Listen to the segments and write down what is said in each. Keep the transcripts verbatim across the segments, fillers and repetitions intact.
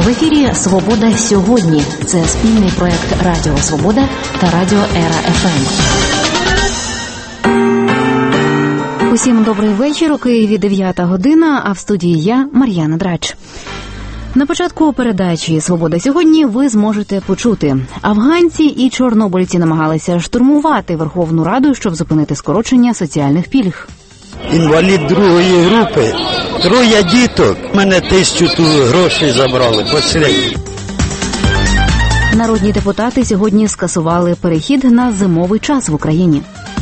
В ефірі «Свобода сьогодні». Це спільний проект Радіо Свобода та Радіо Ера еф ем. Усім добрий вечір. У Києві дев'ята година, а в студії я, Мар'яна Драч. На початку передачі «Свобода сьогодні» ви зможете почути. Афганці і чорнобильці намагалися штурмувати Верховну Раду, щоб зупинити скорочення соціальних пільг. Інвалід другої групи, троє діток. Мене тисячу грошей забрали посередньо. Народні депутати сьогодні скасували перехід на зимовий час в Україні.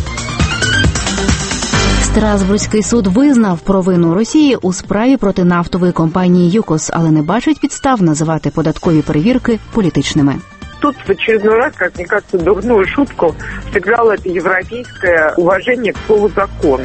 Страсбурзький суд визнав провину Росії у справі проти нафтової компанії «ЮКОС», але не бачить підстав називати податкові перевірки політичними. Тут в очередной раз, как мне кажется, дурную шутку сыграло это европейское уважение к слову «закон».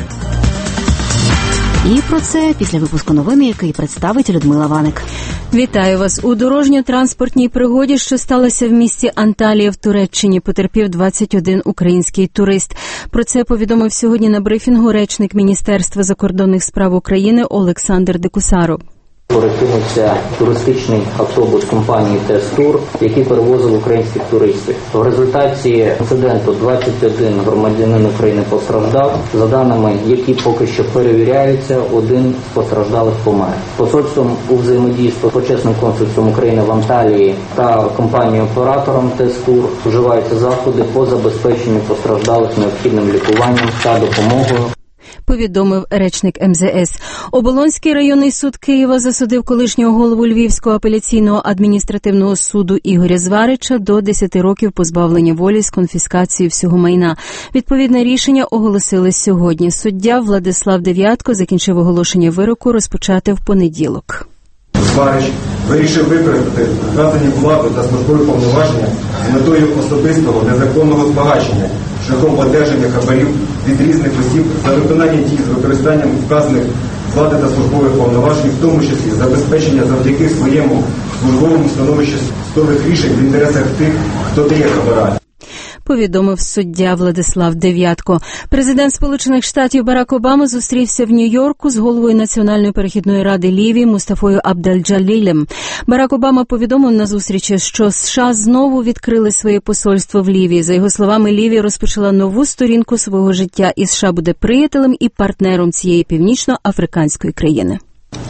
І про це після випуску новини, який представить Людмила Ваник. Вітаю вас. У дорожньо-транспортній пригоді, що сталося в місті Анталія в Туреччині, потерпів двадцять один український турист. Про це повідомив сьогодні на брифінгу речник Міністерства закордонних справ України Олександр Декусаров. Перекинувся туристичний автобус компанії «Тес-Тур», який перевозив українських туристів. В результаті інциденту двадцять один громадянин України постраждав. За даними, які поки що перевіряються, один з постраждалих помер. Посольством у взаємодії з почесним консульством України в Анталії та компанією-оператором «Тес-Тур» вживаються заходи по забезпеченню постраждалих необхідним лікуванням та допомогою. Повідомив речник ем зе ес. Оболонський районний суд Києва засудив колишнього голову Львівського апеляційного адміністративного суду Ігоря Зварича до десяти років позбавлення волі з конфіскацією всього майна. Відповідне рішення оголосили сьогодні. Суддя Владислав Дев'ятко закінчив оголошення вироку розпочати в понеділок. Зварич вирішив використати вказані владу та службові повноваження з метою особистого незаконного збагачення шляхом одержання хабарів від різних осіб за виконання дій з використанням вказаних влади та службових повноважень, в тому числі забезпечення завдяки своєму службовому становищу судових рішень в інтересах тих, хто дає хабара. Повідомив суддя Владислав Дев'ятко. Президент Сполучених Штатів Барак Обама зустрівся в Нью-Йорку з головою Національної перехідної ради Лівії Мустафою Абдель-Джалілем. Барак Обама повідомив на зустрічі, що США знову відкрили своє посольство в Лівії. За його словами, Лівія розпочала нову сторінку свого життя, і США буде приятелем і партнером цієї північноафриканської країни.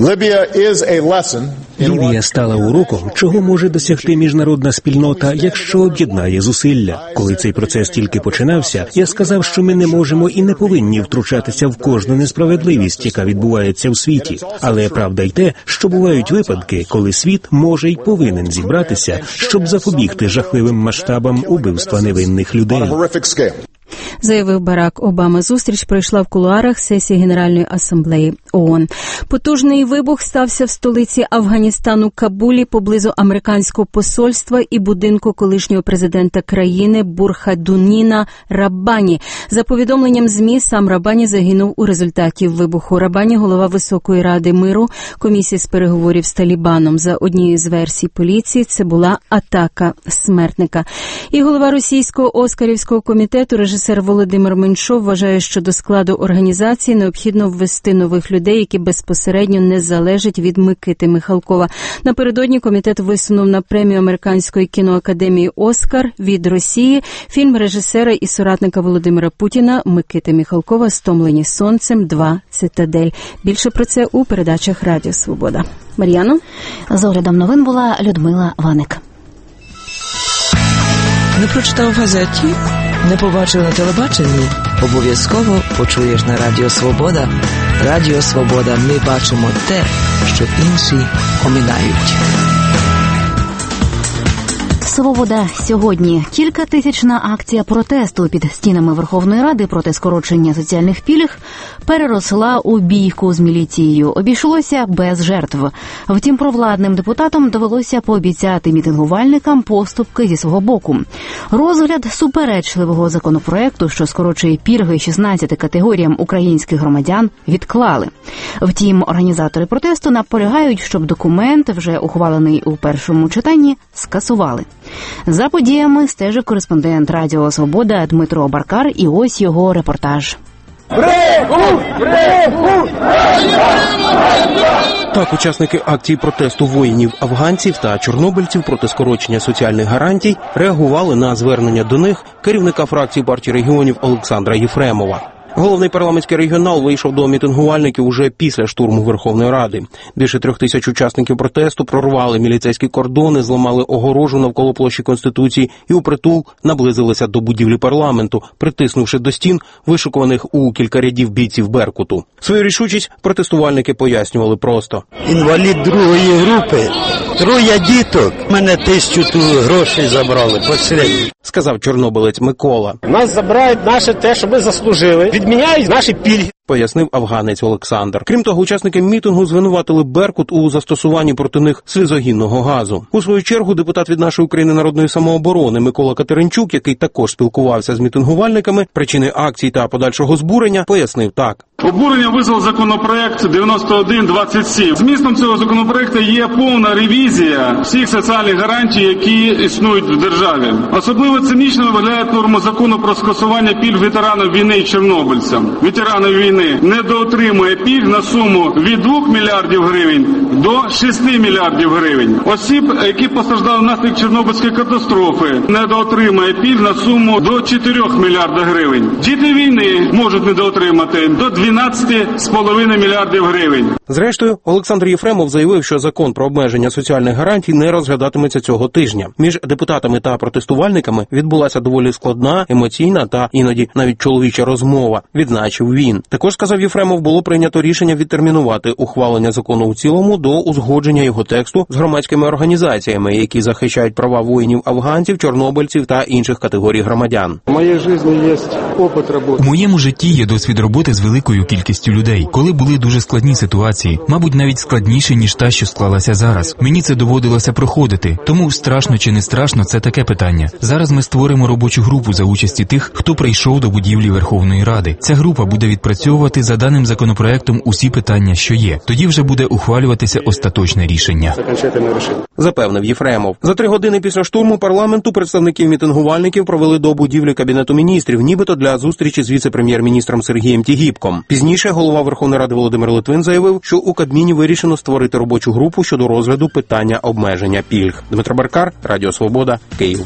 Лівія стала уроком, чого може досягти міжнародна спільнота, якщо об'єднає зусилля. Коли цей процес тільки починався, я сказав, що ми не можемо і не повинні втручатися в кожну несправедливість, яка відбувається у світі. Але правда й те, що бувають випадки, коли світ може й повинен зібратися, щоб запобігти жахливим масштабам убивства невинних людей. Заявив Барак Обама. Зустріч пройшла в кулуарах сесії Генеральної асамблеї ООН. Потужний вибух стався в столиці Афганістану Кабулі поблизу американського посольства і будинку колишнього президента країни Бурхадуніна Раббані. За повідомленням ЗМІ, сам Раббані загинув у результаті вибуху. Раббані – голова Високої ради миру, комісії з переговорів з Талібаном. За однією з версій поліції, це була атака смертника. І голова російського Оскарівського комітету, режисер Володимир Меньшов, вважає, що до складу організації необхідно ввести нових людей, які безпосередньо не залежать від Микити Михалкова. Напередодні комітет висунув на премію Американської кіноакадемії «Оскар» від Росії фільм режисера і соратника Володимира Путіна Микити Михалкова «Стомлені сонцем. Два. Цитадель». Більше про це у передачах Радіо Свобода. Мар'яно? З оглядом новин була Людмила Ваник. Не прочитав в газеті? Не побачив на телебаченні? Обов'язково почуєш на Радіо Свобода. Радіо Свобода. Ми бачимо те, що інші оминають. «Свобода сьогодні». Кількатисячна акція протесту під стінами Верховної Ради проти скорочення соціальних пільг переросла у бійку з міліцією. Обійшлося без жертв. Втім, провладним депутатам довелося пообіцяти мітингувальникам поступки зі свого боку. Розгляд суперечливого законопроекту, що скорочує пільги шістнадцяти категоріям українських громадян, відклали. Втім, організатори протесту наполягають, щоб документ, вже ухвалений у першому читанні, скасували. За подіями стежив кореспондент Радіо Свобода Дмитро Баркар, і ось його репортаж. Брехун! Брехун! Так, учасники акції протесту воїнів-афганців та чорнобильців проти скорочення соціальних гарантій реагували на звернення до них керівника фракції партії регіонів Олександра Єфремова. Головний парламентський регіонал вийшов до мітингувальників уже після штурму Верховної Ради. Більше трьох тисяч учасників протесту прорвали міліцейські кордони, зламали огорожу навколо площі Конституції і упритул наблизилися до будівлі парламенту, притиснувши до стін вишукуваних у кілька рядів бійців Беркуту. Свою рішучість протестувальники пояснювали просто. Інвалід другої групи, троє діток, мене тисячу ту грошей забрали, посередні. Сказав чорнобилець Микола. Нас забирають наше те, що ми заслужили, відміняють наші пільги. Пояснив афганець Олександр. Крім того, учасники мітингу звинуватили Беркут у застосуванні проти них сльозогінного газу. У свою чергу депутат від «Нашої України» народної самооборони Микола Катеринчук, який також спілкувався з мітингувальниками, причини акцій та подальшого збурення, пояснив так. Обурення визвав законопроект дев'яносто один двадцять сім. Змістом цього законопроекту є повна ревізія всіх соціальних гарантій, які існують в державі. Особливо цинічно виглядає норма закону про скасування пільг ветеранів війни і чорнобильцям. Ветеранів війни недоотримує пільг на суму від двох мільярдів гривень до шести мільярдів гривень. Осіб, які постраждали внаслідок Чорнобильської катастрофи, недоотримує пільг на суму до чотирьох мільярдів гривень. Діти війни можуть недоотримати до дванадцяти з половиною мільярдів гривень. Зрештою, Олександр Єфремов заявив, що закон про обмеження соціальних гарантій не розглядатиметься цього тижня. Між депутатами та протестувальниками відбулася доволі складна, емоційна та іноді навіть чоловіча розмова, відзначив він. Також, сказав Єфремов, було прийнято рішення відтермінувати ухвалення закону у цілому до узгодження його тексту з громадськими організаціями, які захищають права воїнів-афганців, чорнобильців та інших категорій громадян. У моїй житті є опит роботи. У моєму житті є досвід роботи з великою кількістю людей, коли були дуже складні ситуації, мабуть, навіть складніші, ніж та, що склалася зараз. Мені це доводилося проходити, тому страшно чи не страшно – це таке питання. Зараз ми створимо робочу групу за участі тих, хто прийшов до будівлі Верховної Ради. Ця група буде відпрацьовувати за даним законопроектом усі питання, що є. Тоді вже буде ухвалюватися остаточне рішення. Запевнив Єфремов. За три години після штурму парламенту представників мітингувальників провели до будівлі Кабінету міністрів, нібито для зустрічі з віце-прем'єр-міністром Сергієм Тігіпком. Пізніше голова Верховної Ради Володимир Литвин заявив, що у Кабміні вирішено створити робочу групу щодо розгляду питання обмеження пільг. Дмитро Баркар, Радіо Свобода, Київ.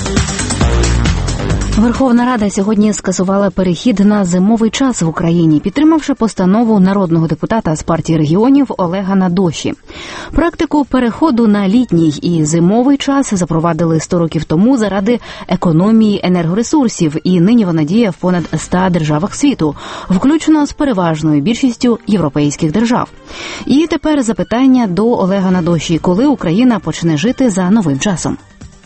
Верховна Рада сьогодні скасувала перехід на зимовий час в Україні, підтримавши постанову народного депутата з партії регіонів Олега Надоші. Практику переходу на літній і зимовий час запровадили сто років тому заради економії енергоресурсів, і нині вона діє в понад ста державах світу, включно з переважною більшістю європейських держав. І тепер запитання до Олега Надоші, коли Україна почне жити за новим часом?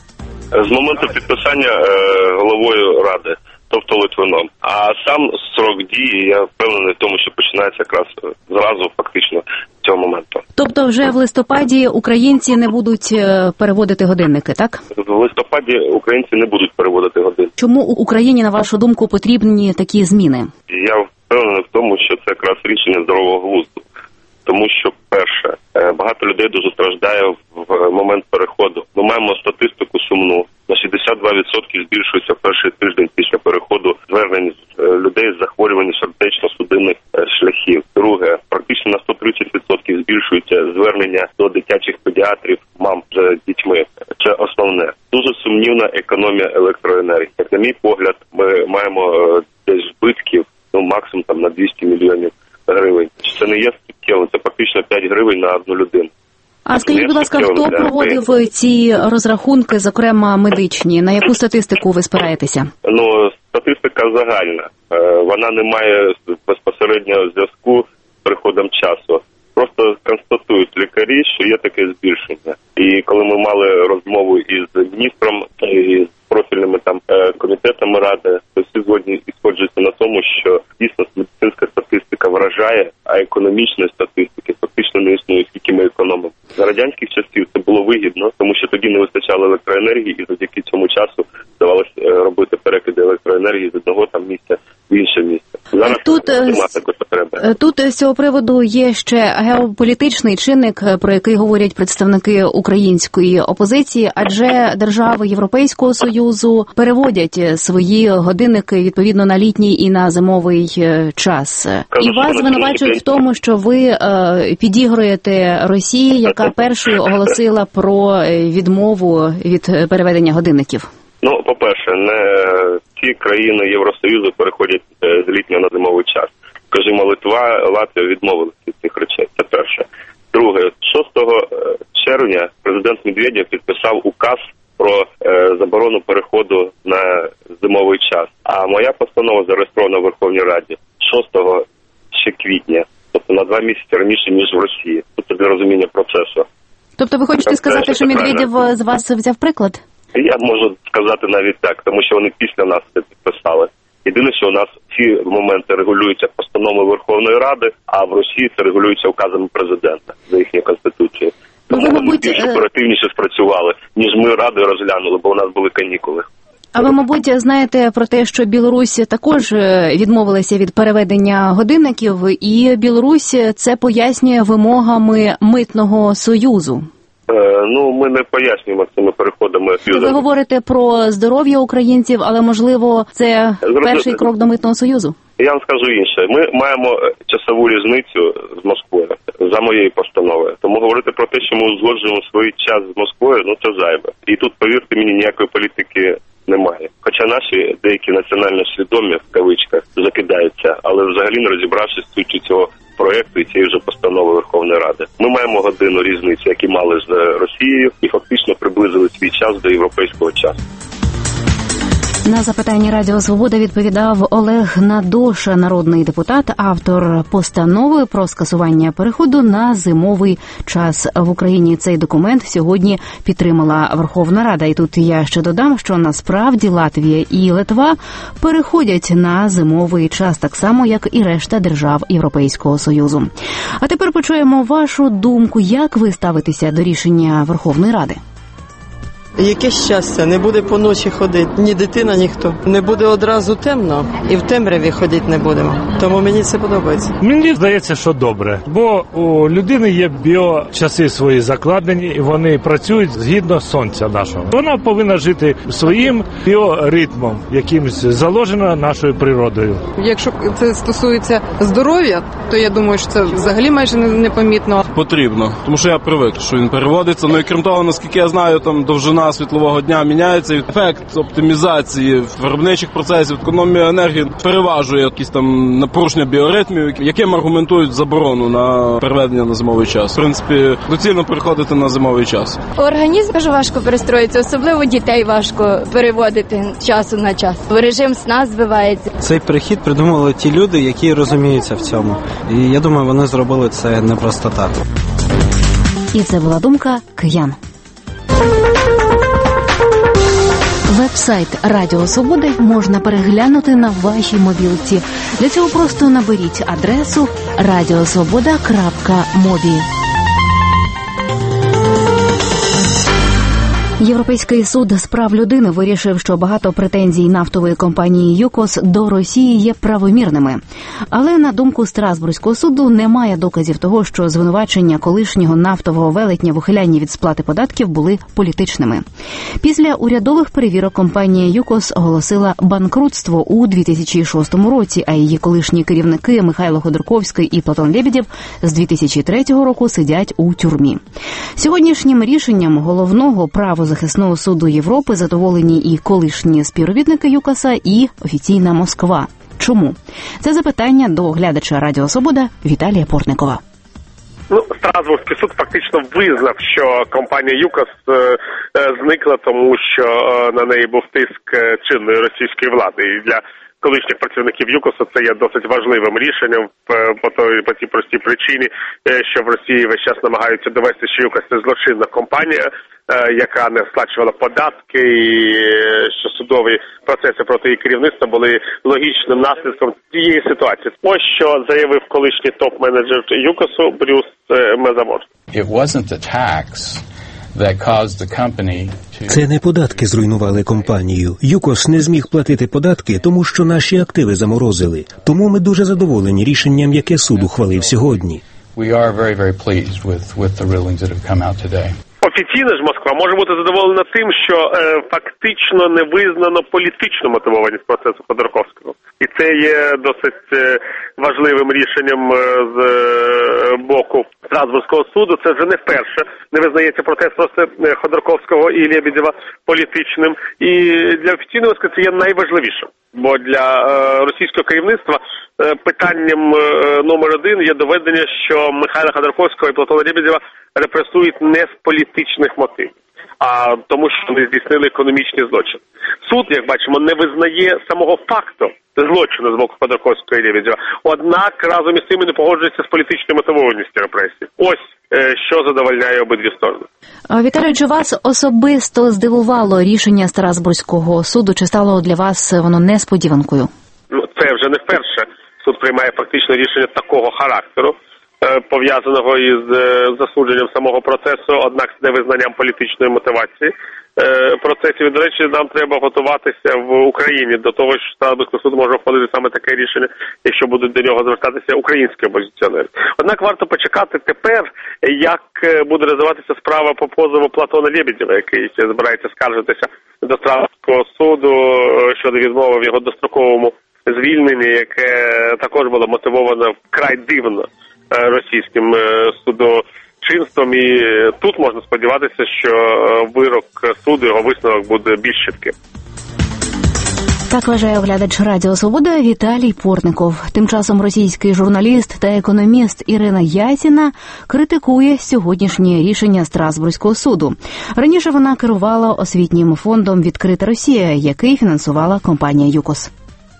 З моменту підписання е, головою Ради, тобто Литвином. А сам строк дії, я впевнений в тому, що починається якраз зразу, фактично, з цього моменту. Тобто вже в листопаді українці не будуть переводити годинники, так? В листопаді українці не будуть переводити годинники. Чому у Україні, на вашу думку, потрібні такі зміни? Я впевнений в тому, що це якраз рішення здорового глузду. Тому що, перше, багато людей дуже страждає в момент переходу. Ми маємо статистику сумну. На шістдесят два відсотки збільшується перший тиждень після переходу звернень людей з захворюванням сердечно-судинних шляхів. Друге, практично на сто тридцять відсотків збільшується звернення до дитячих педіатрів, мам з дітьми. Це основне. Дуже сумнівна економія електроенергії. Як на мій погляд, ми маємо десь збитків, ну максимум там на двісті мільйонів гривень. Це не є суттєво, це практично п'ять гривень на одну людину. А скажіть, будь ласка, хто проводив ці розрахунки, зокрема медичні? На яку статистику ви спираєтеся? Ну, статистика загальна. Вона не має безпосереднього зв'язку з приходом часу. Просто констатують лікарі, що є таке збільшення. І коли ми мали розмову із міністром, і з профільними там комітетами Ради, то всі згодні і сходжуються на тому, що дійсно медицинська статистика вражає, а економічної статистики фактично не існує, скільки ми економимо. За радянських часів це було вигідно, тому що тоді не вистачало електроенергії, і завдяки цьому часу вдавалося робити перекиди електроенергії з одного там місця в інше місце. Зараз тут, немає такої потреби. Тут з цього приводу є ще геополітичний чинник, про який говорять представники української опозиції, адже держави Європейського Союзу переводять свої годинники відповідно на літній і на зимовий час. І вас звинувачують в тому, що ви е, підігруєте Росії, яка першою оголосила про відмову від переведення годинників. Ну, по-перше, не ті країни Євросоюзу переходять з літнього на зимовий час. Скажімо, Литва, Латвія відмовилися від цих речей. Це перше. Друге, шостого червня президент Медведєв підписав указ про е, заборону переходу на зимовий час. А моя постанова зареєстрована в Верховній Раді шостого ще квітня, тобто на два місяці раніше, ніж в Росії. Це для розуміння процесу. Тобто ви хочете сказати, що Медведєв з вас взяв приклад? Я можу сказати навіть так, тому що вони після нас це підписали. Єдине, що у нас ці моменти регулюються постановою Верховної Ради, а в Росії це регулюється указами президента за їхньою конституцією. Тому ви, вони мабуть, більш оперативніше спрацювали, ніж ми Радою розглянули, бо у нас були канікули. А ви, мабуть, знаєте про те, що Білорусь також відмовилася від переведення годинників, і Білорусь це пояснює вимогами Митного Союзу. Е, ну, ми не пояснюємо цими переходами. Ви говорите про здоров'я українців, але, можливо, це перший крок до Митного Союзу? Я вам скажу інше. Ми маємо часову різницю з Москвою за моєю постановою. Тому говорити про те, що ми узгоджуємо свій час з Москвою, ну це зайве. І тут, повірте мені, ніякої політики немає. Хоча наші деякі національно свідомі, в кавичках, закидаються, але взагалі не розібравшись в суті цього проєкту і цієї вже постанови Верховної Ради. Ми маємо годину різниці, які мали з Росією, і фактично приблизили свій час до європейського часу. На запитання Радіо Свобода відповідав Олег Надоша, народний депутат, автор постанови про скасування переходу на зимовий час в Україні. Цей документ сьогодні підтримала Верховна Рада. І тут я ще додам, що насправді Латвія і Литва переходять на зимовий час, так само, як і решта держав Європейського Союзу. А тепер почуємо вашу думку, як ви ставитеся до рішення Верховної Ради. Яке щастя, не буде по ночі ходити, ні дитина, ніхто. Не буде одразу темно, і в темряві ходити не будемо. Тому мені це подобається. Мені здається, що добре, бо у людини є біочаси свої закладені, і вони працюють згідно сонця нашого. Вона повинна жити своїм біоритмом, якимось заложено нашою природою. Якщо це стосується здоров'я, то я думаю, що це взагалі майже непомітно. Потрібно, тому що я привик, що він переводиться. Ну і крім того, наскільки я знаю, там довжина світлового дня міняється, ефект оптимізації виробничих процесів, економія енергії переважує якісь там порушення біоритмів, яким аргументують заборону на переведення на зимовий час. В принципі, доцільно переходити на зимовий час. Організм дуже важко перестроїться, особливо дітей важко переводити з часу на час. Режим сна збивається. Цей перехід придумали ті люди, які розуміються в цьому. І я думаю, вони зробили це не просто так. І це була думка киян. Веб-сайт Радіо Свободи можна переглянути на вашій мобілці. Для цього просто наберіть адресу радіосвобода крапка мобі. Європейський суд з прав людини вирішив, що багато претензій нафтової компанії ЮКОС до Росії є правомірними. Але, на думку Страсбурзького суду, немає доказів того, що звинувачення колишнього нафтового велетня в ухилянні від сплати податків були політичними. Після урядових перевірок компанія ЮКОС оголосила банкрутство у дві тисячі шостому році, а її колишні керівники Михайло Ходорковський і Платон Лебедєв з дві тисячі третього року сидять у тюрмі. Сьогоднішнім рішенням головного правозахисного Захисного суду Європи задоволені і колишні співробітники ЮКОСа, і офіційна Москва. Чому? Це запитання до глядача Радіо Свобода Віталія Портникова. Ну, Страсбурзький суд фактично визнав, що компанія ЮКОС е, е, зникла, тому що е, на неї був тиск чинної російської влади. І для колишніх працівників ЮКОСу це є досить важливим рішенням по, той, по тій простій причині, що в Росії весь час намагаються довести, що ЮКОС – це злочинна компанія, яка не сплачувала податки, і що судові процеси проти її керівництва були логічним наслідком цієї ситуації. Ось що заявив колишній топ-менеджер ЮКОСу Брюс Мезамор. It wasn't the tax Це не податки зруйнували компанію. ЮКОС не зміг платити податки, тому що наші активи заморозили. Тому ми дуже задоволені рішенням, яке суд ухвалив сьогодні. Офіційно ж Москва може бути задоволена тим, що е, фактично не визнано політичну мотивованість процесу Ходорковського. І це є досить е, важливим рішенням е, з е, боку Страсбурзького суду. Це вже не вперше не визнається протест проти Ходорковського і Лебедєва політичним. І для офіційної Москви це є найважливішим. Бо для е, російського керівництва е, питанням е, номер один є доведення, що Михайла Ходорковського і Платона Лебедєва репресують не з політичних мотивів, а тому, що вони здійснили економічні злочини. Суд, як бачимо, не визнає самого факту злочину з боку Ходорковського і Лебедєва, однак разом із цим не погоджується з політичною мотивованістю репресій. Ось е, що задовольняє обидві сторони. Віталію, чи вас особисто здивувало рішення Страсбурзького суду? Чи стало для вас воно несподіванкою? Ну, це вже не вперше суд приймає фактично рішення такого характеру, пов'язаного із засудженням самого процесу, однак з невизнанням політичної мотивації процесів. І, до речі, нам треба готуватися в Україні до того, що Страсбурзький суд може ухвалити саме таке рішення, якщо будуть до нього звертатися українські опозиціонери. Однак варто почекати тепер, як буде розвиватися справа по позову Платона Лебедєва, який збирається скаржитися до Страсбурзького суду щодо відмови в його достроковому звільненні, яке також було мотивовано вкрай дивно російським судочинством, і тут можна сподіватися, що вирок суду, його висновок буде більш чітким. Так вважає оглядач Радіо Свобода Віталій Портников. Тим часом російський журналіст та економіст Ірина Ясіна критикує сьогоднішнє рішення Страсбурзького суду. Раніше вона керувала освітнім фондом «Відкрита Росія», який фінансувала компанія ЮКОС.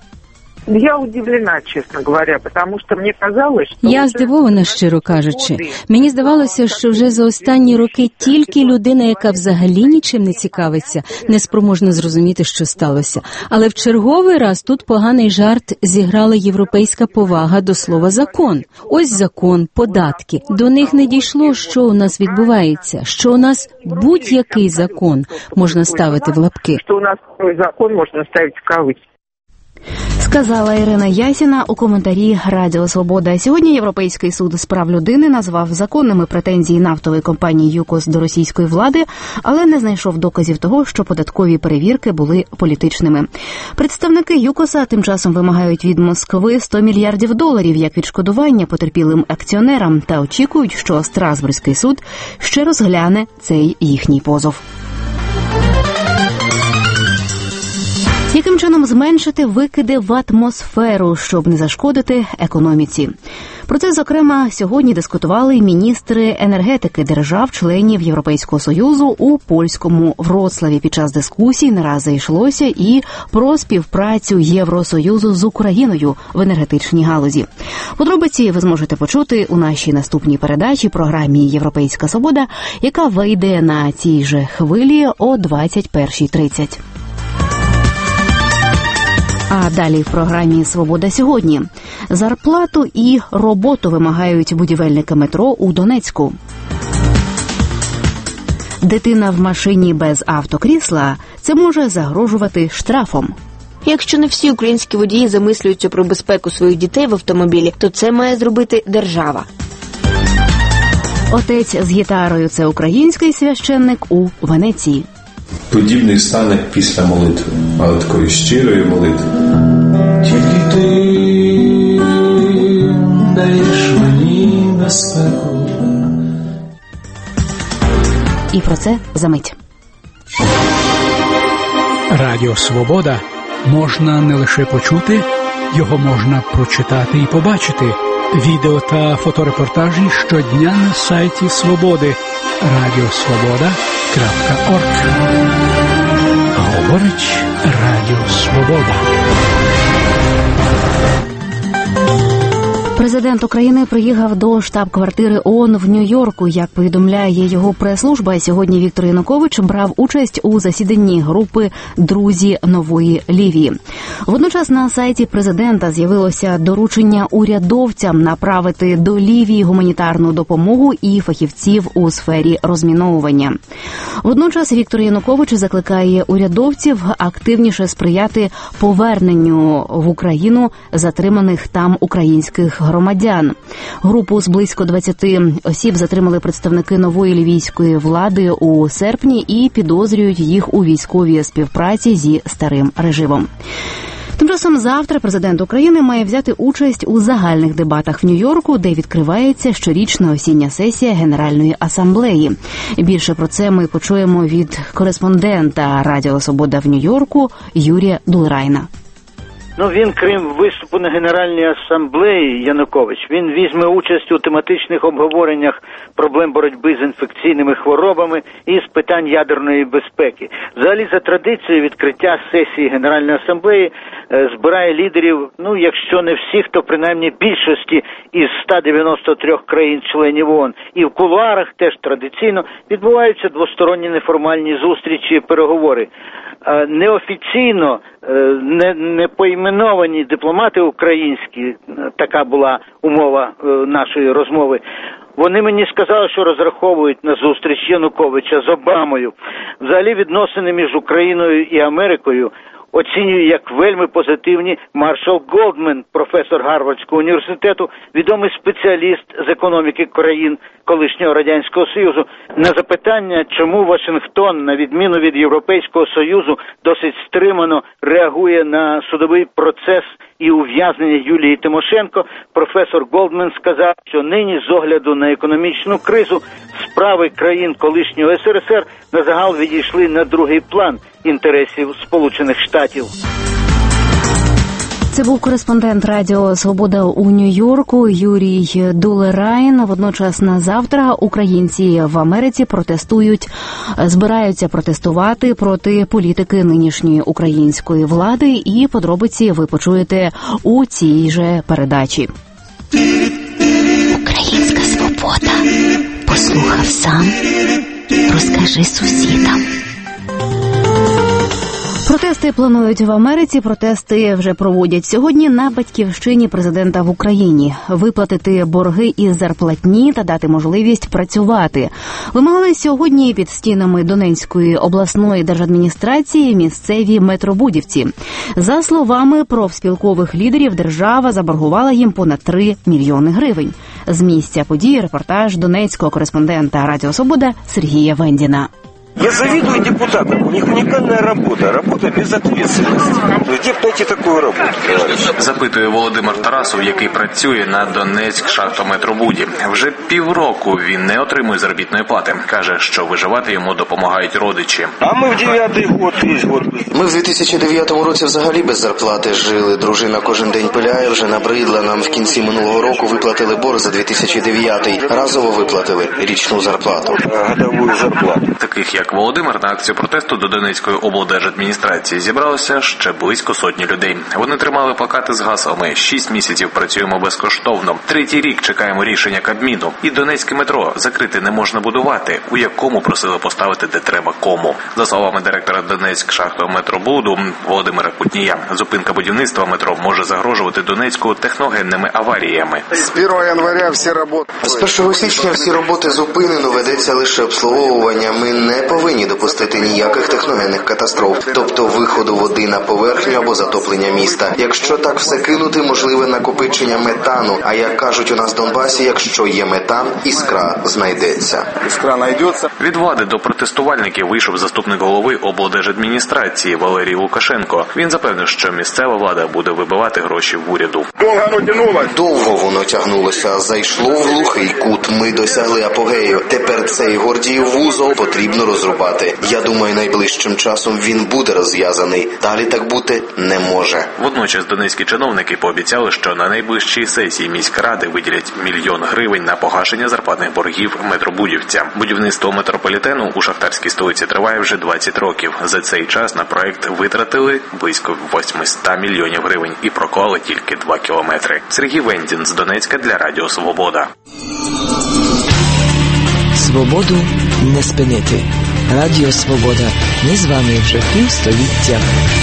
Я удивлена, чесно говоря, тому що мені казалось, що... Я здивована, щиро кажучи. Мені здавалося, що вже за останні роки тільки людина, яка взагалі нічим не цікавиться, неспроможна зрозуміти, що сталося. Але в черговий раз тут поганий жарт зіграла європейська повага до слова «закон». Ось закон, податки. До них не дійшло, що у нас відбувається, що у нас будь-який закон можна ставити в лапки. Що у нас закон можна ставити в кавички. Сказала Ірина Ясіна у коментарі Радіо Свобода. Сьогодні Європейський суд з прав людини назвав законними претензії нафтової компанії ЮКОС до російської влади, але не знайшов доказів того, що податкові перевірки були політичними. Представники ЮКОСа тим часом вимагають від Москви сто мільярдів доларів як відшкодування потерпілим акціонерам та очікують, що Страсбурзький суд ще розгляне цей їхній позов. Яким чином зменшити викиди в атмосферу, щоб не зашкодити економіці? Про це, зокрема, сьогодні дискутували міністри енергетики держав-членів Європейського Союзу у польському Вроцлаві. Під час дискусій не раз йшлося і про співпрацю Євросоюзу з Україною в енергетичній галузі. Подробиці ви зможете почути у нашій наступній передачі програмі «Європейська свобода», яка вийде на цій же хвилі о двадцять перша тридцять. А далі в програмі «Свобода сьогодні». Зарплату і роботу вимагають будівельники метро у Донецьку. Дитина в машині без автокрісла – це може загрожувати штрафом. Якщо не всі українські водії замислюються про безпеку своїх дітей в автомобілі, то це має зробити держава. Отець з гітарою – це український священник у Венеції. Подібний стане після молитви, але такої щирої молитви. Тільки ти даєш мені безпеку. І про це за мить. Радіо Свобода можна не лише почути, його можна прочитати і побачити. Відео та фоторепортажі щодня на сайті Свободи радіосвобода крапка орг. Говорить Радіо Свобода. Президент України приїхав до штаб-квартири ООН в Нью-Йорку. Як повідомляє його прес-служба, сьогодні Віктор Янукович брав участь у засіданні групи «Друзі Нової Лівії». Водночас на сайті президента з'явилося доручення урядовцям направити до Лівії гуманітарну допомогу і фахівців у сфері розміновування. Водночас Віктор Янукович закликає урядовців активніше сприяти поверненню в Україну затриманих там українських громадян. Групу з близько двадцяти осіб затримали представники нової лівійської влади у серпні і підозрюють їх у військовій співпраці зі старим режимом. Тим часом завтра президент України має взяти участь у загальних дебатах в Нью-Йорку, де відкривається щорічна осіння сесія Генеральної асамблеї. Більше про це ми почуємо від кореспондента Радіо Свобода в Нью-Йорку Юрія Дулерайна. Ну, він, крім виступу на Генеральній асамблеї, Янукович, він візьме участь у тематичних обговореннях проблем боротьби з інфекційними хворобами і з питань ядерної безпеки. Взагалі, за традицією, відкриття сесії Генеральної асамблеї е, збирає лідерів, ну, якщо не всіх, то принаймні більшості із ста дев'яноста трьох країн-членів ООН. І в кулуарах теж традиційно відбуваються двосторонні неформальні зустрічі і переговори. Е, неофіційно, е, не, не поіменовані дипломати українські, така була умова е, нашої розмови, вони мені сказали, що розраховують на зустріч Януковича з Обамою. Взагалі відносини між Україною і Америкою оцінює як вельми позитивні Маршал Голдмен, професор Гарвардського університету, відомий спеціаліст з економіки країн колишнього Радянського Союзу. На запитання, чому Вашингтон, на відміну від Європейського Союзу, досить стримано реагує на судовий процес і ув'язнення Юлії Тимошенко, професор Голдмен сказав, що нині з огляду на економічну кризу справи країн колишнього ес ер ес ер на загал відійшли на другий план інтересів Сполучених Штатів. Це був кореспондент Радіо Свобода у Нью-Йорку Юрій Дулерайн. Водночас на завтра українці в Америці протестують, збираються протестувати проти політики нинішньої української влади, і подробиці ви почуєте у цій же передачі. Українська свобода. Послухав сам, розкажи сусідам. Протести планують в Америці, протести вже проводять сьогодні на батьківщині президента в Україні. Виплатити борги із зарплатні та дати можливість працювати. Вимагали сьогодні під стінами Донецької обласної держадміністрації місцеві метробудівці. За словами профспілкових лідерів, держава заборгувала їм понад три мільйони гривень. З місця події репортаж донецького кореспондента Радіо Свобода Сергія Вендіна. Я завидую депутатам. У них уникальная работа. Работа без ответственности. Где б найти таку роботу, товарищ? Запитує Володимир Тарасов, який працює на Донецьк-Шахтометробуді. Вже півроку він не отримує заробітної плати. Каже, що виживати йому допомагають родичі. А ми в дев'ятий год, весь год. Ми в дві тисячі дев'ятому році взагалі без зарплати жили. Дружина кожен день пиляє, вже набридла. Нам в кінці минулого року виплатили борг за дві тисячі дев'ятий. Разово виплатили річну зарплату. Годовую зарплату. Таких як Володимир, на акцію протесту до Донецької облдержадміністрації зібралося ще близько сотні людей. Вони тримали плакати з гаслами «Шість місяців працюємо безкоштовно», «Третій рік чекаємо рішення Кабміну» і «Донецьке метро закрити не можна будувати», у якому просили поставити де треба кому. За словами директора Донецьк-Шахтометробуду Володимира Кутнія, зупинка будівництва метро може загрожувати Донецьку техногенними аваріями. З першого января всі роботи. З першого січня всі роботи зупинено, ведеться лише обслуговування. Ми не повинні допустити ніяких техногенних катастроф, тобто виходу води на поверхню або затоплення міста. Якщо так все кинути, можливе накопичення метану. А як кажуть у нас в Донбасі, якщо є метан, іскра знайдеться. Іскра знайдеться. Від влади до протестувальників вийшов заступник голови облдержадміністрації Валерій Лукашенко. Він запевнив, що місцева влада буде вибивати гроші в уряду. Довго воно тягнулося. Зайшло в глухий кут. Ми досягли апогею. Тепер цей Гордіїв вузол потрібно розуміти. розрубати. Я думаю, найближчим часом він буде розв'язаний. Далі так бути не може. Водночас донецькі чиновники пообіцяли, що на найближчій сесії міськради виділять мільйон гривень на погашення зарплатних боргів метробудівцям. Будівництво метрополітену у шахтарській столиці триває вже двадцять років. За цей час на проект витратили близько вісімсот мільйонів гривень і проклали тільки два кілометри. Сергій Вендін з Донецька для Радіо Свобода. Свободу не спинити. Радіо Свобода. Ми з вами вже півстоліття.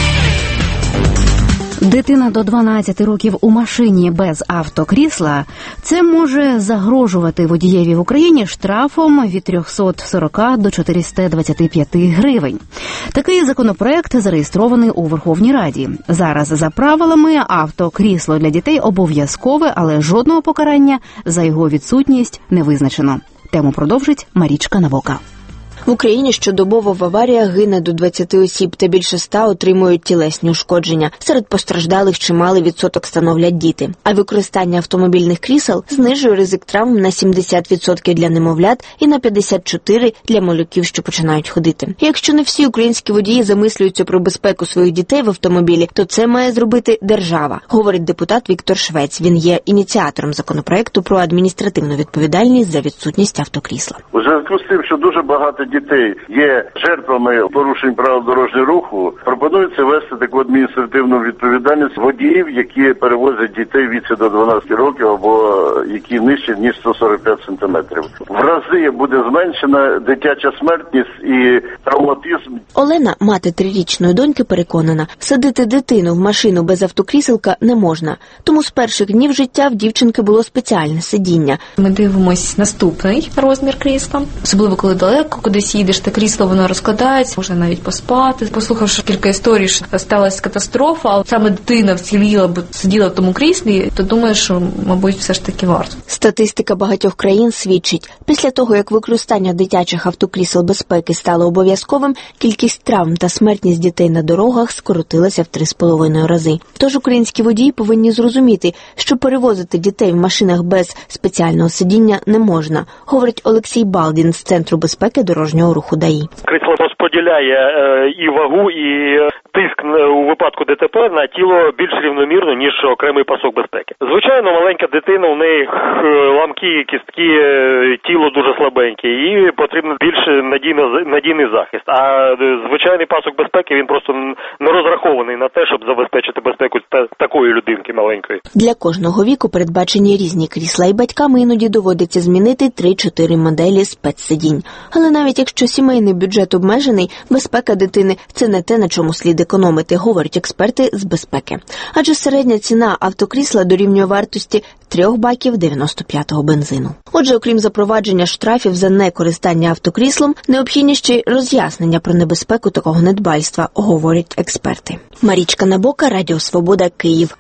Дитина до дванадцяти років у машині без автокрісла – це може загрожувати водієві в Україні штрафом від триста сорок до чотириста двадцять п'ять гривень. Такий законопроект зареєстрований у Верховній Раді. Зараз за правилами автокрісло для дітей обов'язкове, але жодного покарання за його відсутність не визначено. Тему продовжить Марічка Навока. В Україні щодобово в аваріях гине до двадцяти осіб та більше ста отримують тілесні ушкодження. Серед постраждалих чималий відсоток становлять діти. А використання автомобільних крісел знижує ризик травм на сімдесят відсотків для немовлят і на п'ятдесят чотири відсотки для малюків, що починають ходити. І якщо не всі українські водії замислюються про безпеку своїх дітей в автомобілі, то це має зробити держава, говорить депутат Віктор Швець. Він є ініціатором законопроекту про адміністративну відповідальність за відсутність автокрісла. У зв'язку з тим, що дуже багато дітей є жертвами порушень правил дорожнього руху, пропонується ввести таку адміністративну відповідальність водіїв, які перевозять дітей в віці до дванадцяти років або які нижчі, ніж сто сорок п'ять сантиметрів. В рази буде зменшена дитяча смертність і травматизм. Олена, мати трирічної доньки, переконана, садити дитину в машину без автокріселка не можна. Тому з перших днів життя в дівчинки було спеціальне сидіння. Ми дивимось наступний розмір крісла, особливо коли далеко кудись їдеш, те крісло воно розкладається, можна навіть поспати. Послухавши кілька історій, що сталася катастрофа, а саме дитина вціліла, бо сиділа в тому кріслі, то думаєш, що, мабуть, все ж таки варто. Статистика багатьох країн свідчить, після того, як використання дитячих автокрісел безпеки стало обов'язковим, кількість травм та смертність дітей на дорогах скоротилася в три з половиною рази. Тож українські водії повинні зрозуміти, що перевозити дітей в машинах без спеціального сидіння не можна, говорить Олексій Балдін з Центру безпеки дорожнього руху ДАІ. Крісло розподіляє е, і вагу, і тиск у випадку ДТП на тіло більш рівномірно, ніж окремий пасок безпеки. Звичайно, маленька дитина, у неї ламкі, кістки, тіло дуже слабеньке, і потрібен більш надійний захист. А звичайний пасок безпеки, він просто не розрахований на те, щоб забезпечити безпеку такої людинки маленької. Для кожного віку передбачені різні крісла, і батькам іноді доводиться змінити три-чотири моделі спецсидінь. Але навіть якщо сімейний бюджет обмежений, безпека дитини – це не те, на чому слід економити, говорять експерти з безпеки. Адже середня ціна автокрісла дорівнює вартості трьох баків дев'яносто п'ятого бензину. Отже, окрім запровадження штрафів за некористання автокріслом, необхідні ще й роз'яснення про небезпеку такого недбальства, говорять експерти. Марічка Набока, Радіо Свобода, Київ.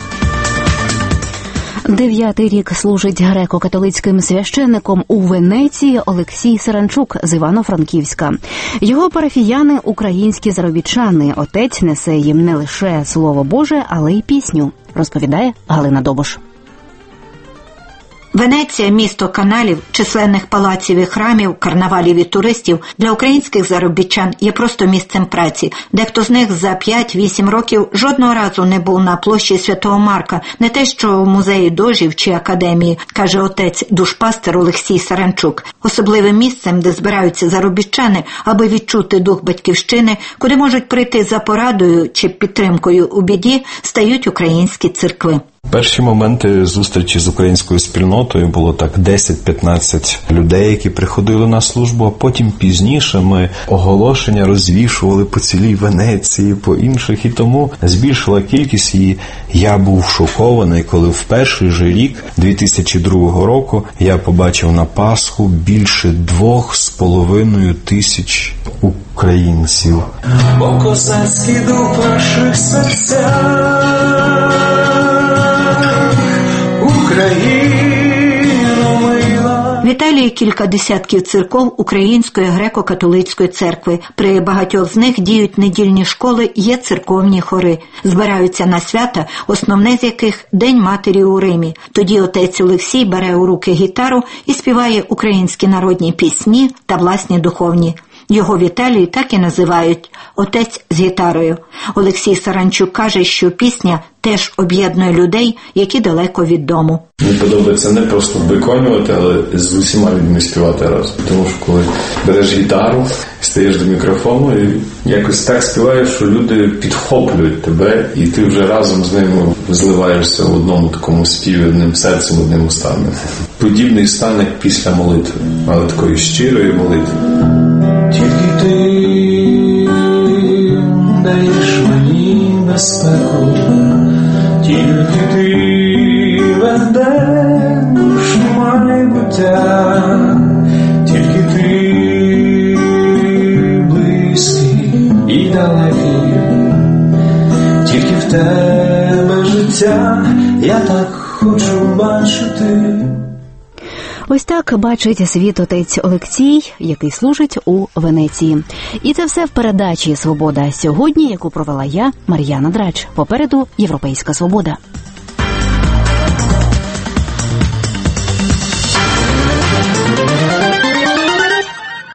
Дев'ятий рік служить греко-католицьким священником у Венеції Олексій Саранчук з Івано-Франківська. Його парафіяни – українські заробітчани. Отець несе їм не лише Слово Боже, але й пісню, розповідає Галина Добуш. Венеція – місто каналів, численних палаців і храмів, карнавалів і туристів. Для українських заробітчан є просто місцем праці. Дехто з них за п'ять-вісім років жодного разу не був на площі Святого Марка, не те що в музеї дожів чи академії, каже отець душпастер Олексій Саранчук. Особливим місцем, де збираються заробітчани, аби відчути дух батьківщини, куди можуть прийти за порадою чи підтримкою у біді, стають українські церкви. Перші моменти зустрічі з українською спільнотою було так десять-п'ятнадцять людей, які приходили на службу, а потім пізніше ми оголошення розвішували по цілій Венеції, по інших, і тому збільшила кількість, і я був шокований, коли в перший же рік дві тисячі другого року я побачив на Пасху більше двох з половиною тисяч українців. Бо козацький дух в наших серцях В Італії кілька десятків церков Української греко-католицької церкви. При багатьох з них діють недільні школи, є церковні хори. Збираються на свята, основне з яких – День Матері у Римі. Тоді отець Олексій бере у руки гітару і співає українські народні пісні та власні духовні. Його Віталій так і називають «отець з гітарою». Олексій Саранчук каже, що пісня теж об'єднує людей, які далеко від дому. Мені подобається не просто виконувати, але з усіма людьми співати разом. Тому що коли береш гітару, стаєш до мікрофону і якось так співаєш, що люди підхоплюють тебе, і ти вже разом з ними зливаєшся в одному такому співі, одним серцем, одним устами. Подібний стан, як після молитви, але такої щирої молитви. Тільки ти даєш мені безпеку, тільки ти ведеш майбуття, тільки ти близький і далекий, тільки в тебе життя я так хочу бачити. Ось так бачить світ отець Олексій, який служить у Венеції. І це все в передачі «Свобода сьогодні», яку провела я, Мар'яна Драч. Попереду «Європейська свобода».